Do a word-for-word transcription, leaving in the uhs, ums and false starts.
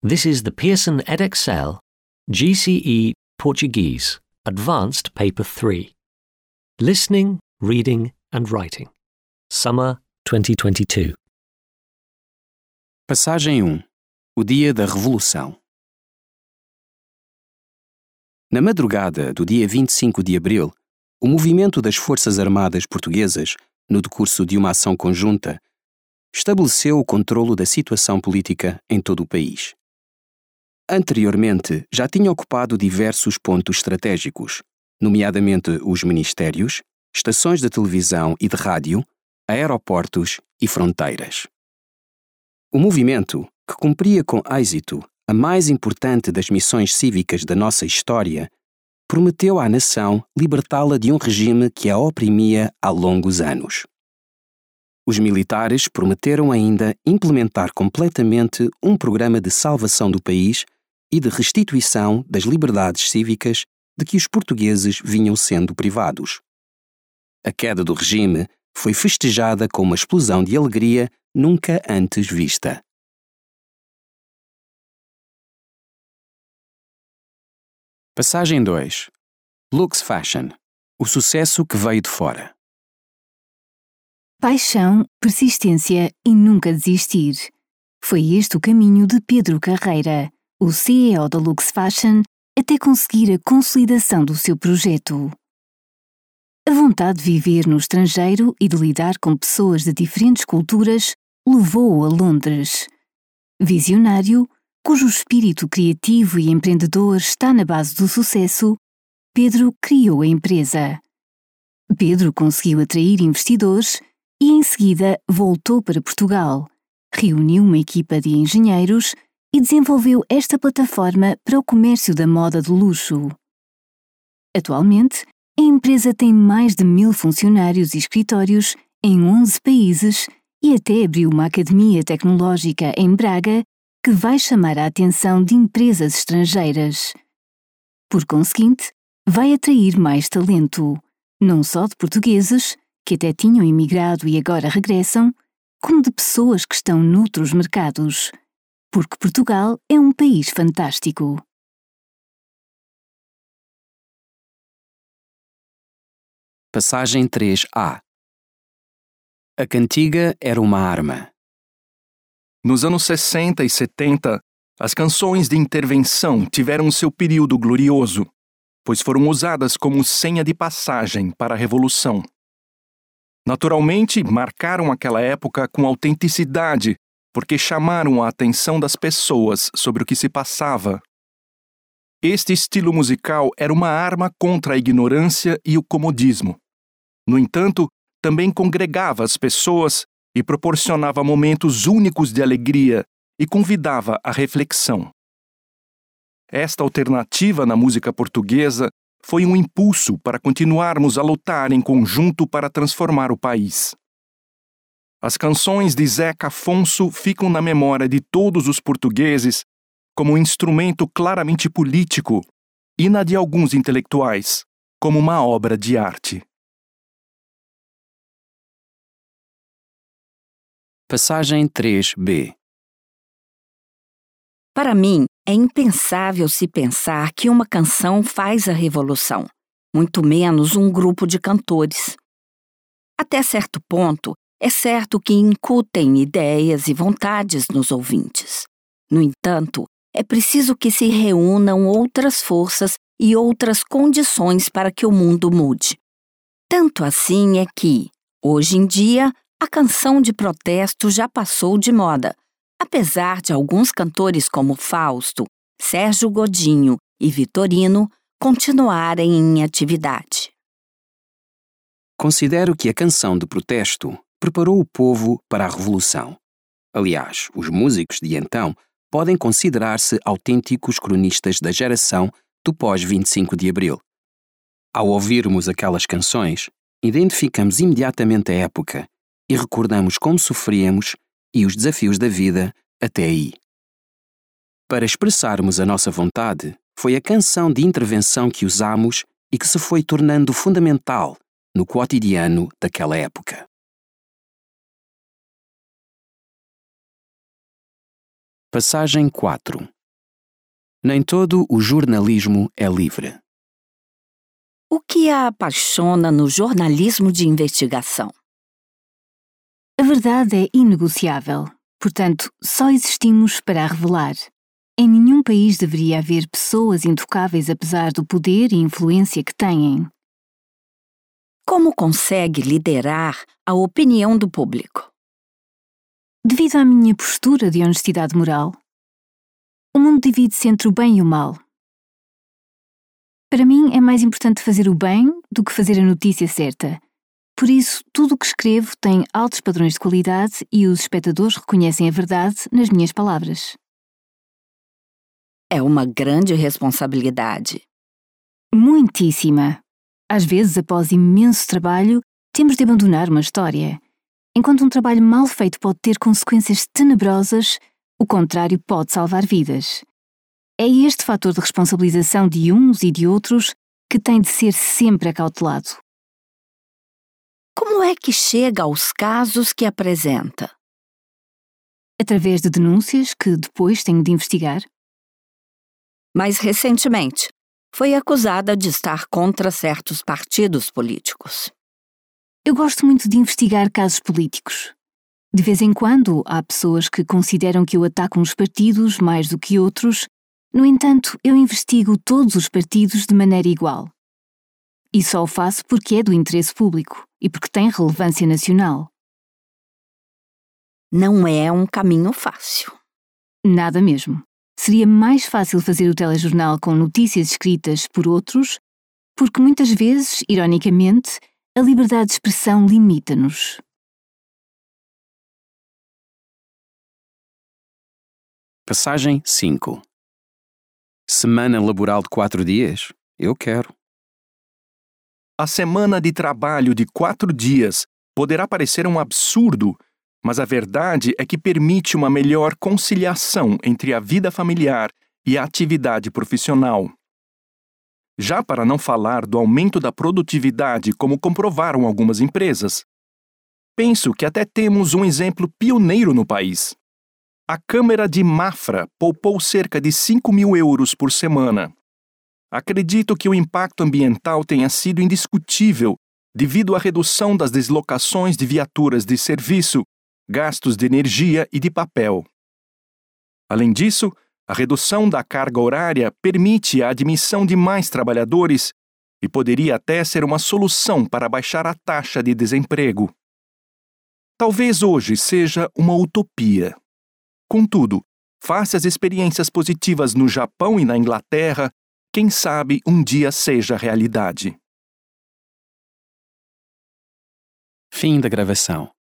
This is the Pearson Edexcel G C E Portuguese Advanced Paper three. Listening, Reading and Writing. Summer twenty twenty-two. Passagem um. O dia da Revolução. Na madrugada do dia vinte e cinco de abril, o movimento das Forças Armadas Portuguesas, no decurso de uma ação conjunta, estabeleceu o controlo da situação política em todo o país. Anteriormente, já tinha ocupado diversos pontos estratégicos, nomeadamente os ministérios, estações de televisão e de rádio, aeroportos e fronteiras. O movimento, que cumpria com êxito a mais importante das missões cívicas da nossa história, prometeu à nação libertá-la de um regime que a oprimia há longos anos. Os militares prometeram ainda implementar completamente um programa de salvação do país e de restituição das liberdades cívicas de que os portugueses vinham sendo privados. A queda do regime foi festejada com uma explosão de alegria nunca antes vista. Passagem dois. Lux Fashion. O sucesso que veio de fora. Paixão, persistência e nunca desistir. Foi este o caminho de Pedro Carreira, o C E O da Lux Fashion, até conseguir a consolidação do seu projeto. A vontade de viver no estrangeiro e de lidar com pessoas de diferentes culturas levou-o a Londres. Visionário, cujo espírito criativo e empreendedor está na base do sucesso, Pedro criou a empresa. Pedro conseguiu atrair investidores e, em seguida, voltou para Portugal, reuniu uma equipa de engenheiros e desenvolveu esta plataforma para o comércio da moda de luxo. Atualmente, a empresa tem mais de mil funcionários e escritórios em onze países e até abriu uma academia tecnológica em Braga que vai chamar a atenção de empresas estrangeiras. Por conseguinte, vai atrair mais talento, não só de portugueses, que até tinham emigrado e agora regressam, como de pessoas que estão noutros mercados, porque Portugal é um país fantástico. Passagem três A. A cantiga era uma arma. Nos anos sessenta e setenta, as canções de intervenção tiveram seu período glorioso, pois foram usadas como senha de passagem para a Revolução. Naturalmente, marcaram aquela época com autenticidade, porque chamaram a atenção das pessoas sobre o que se passava. Este estilo musical era uma arma contra a ignorância e o comodismo. No entanto, também congregava as pessoas e proporcionava momentos únicos de alegria e convidava à reflexão. Esta alternativa na música portuguesa foi um impulso para continuarmos a lutar em conjunto para transformar o país. As canções de Zeca Afonso ficam na memória de todos os portugueses como um instrumento claramente político e na de alguns intelectuais como uma obra de arte. Passagem três B. Para mim, é impensável se pensar que uma canção faz a revolução, muito menos um grupo de cantores. Até certo ponto, é certo que incutem ideias e vontades nos ouvintes. No entanto, é preciso que se reúnam outras forças e outras condições para que o mundo mude. Tanto assim é que, hoje em dia, a canção de protesto já passou de moda, apesar de alguns cantores como Fausto, Sérgio Godinho e Vitorino continuarem em atividade. Considero que a canção de protesto preparou o povo para a Revolução. Aliás, os músicos de então podem considerar-se autênticos cronistas da geração do pós vinte e cinco de abril. Ao ouvirmos aquelas canções, identificamos imediatamente a época e recordamos como sofríamos e os desafios da vida até aí. Para expressarmos a nossa vontade, foi a canção de intervenção que usamos e que se foi tornando fundamental no cotidiano daquela época. Passagem quatro. Nem todo o jornalismo é livre. O que a apaixona no jornalismo de investigação? A verdade é inegociável, portanto, só existimos para a revelar. Em nenhum país deveria haver pessoas intocáveis apesar do poder e influência que têm. Como consegue liderar a opinião do público? Devido à minha postura de honestidade moral. O mundo divide-se entre o bem e o mal. Para mim é mais importante fazer o bem do que fazer a notícia certa. Por isso, tudo o que escrevo tem altos padrões de qualidade e os espectadores reconhecem a verdade nas minhas palavras. É uma grande responsabilidade. Muitíssima. Às vezes, após imenso trabalho, temos de abandonar uma história. Enquanto um trabalho mal feito pode ter consequências tenebrosas, o contrário pode salvar vidas. É este fator de responsabilização de uns e de outros que tem de ser sempre acautelado. Como é que chega aos casos que apresenta? Através de denúncias que depois tenho de investigar. Mais recentemente, foi acusada de estar contra certos partidos políticos. Eu gosto muito de investigar casos políticos. De vez em quando, há pessoas que consideram que eu ataco uns partidos mais do que outros. No entanto, eu investigo todos os partidos de maneira igual. E só o faço porque é do interesse público e porque tem relevância nacional. Não é um caminho fácil. Nada mesmo. Seria mais fácil fazer o telejornal com notícias escritas por outros, porque muitas vezes, ironicamente, a liberdade de expressão limita-nos. Passagem cinco. Semana laboral de quatro dias? Eu quero. A semana de trabalho de quatro dias poderá parecer um absurdo, mas a verdade é que permite uma melhor conciliação entre a vida familiar e a atividade profissional. Já para não falar do aumento da produtividade, como comprovaram algumas empresas. Penso que até temos um exemplo pioneiro no país. A Câmara de Mafra poupou cerca de cinco mil euros por semana. Acredito que o impacto ambiental tenha sido indiscutível devido à redução das deslocações de viaturas de serviço, gastos de energia e de papel. Além disso, a redução da carga horária permite a admissão de mais trabalhadores e poderia até ser uma solução para baixar a taxa de desemprego. Talvez hoje seja uma utopia. Contudo, face as experiências positivas no Japão e na Inglaterra, quem sabe um dia seja realidade. Fim da gravação.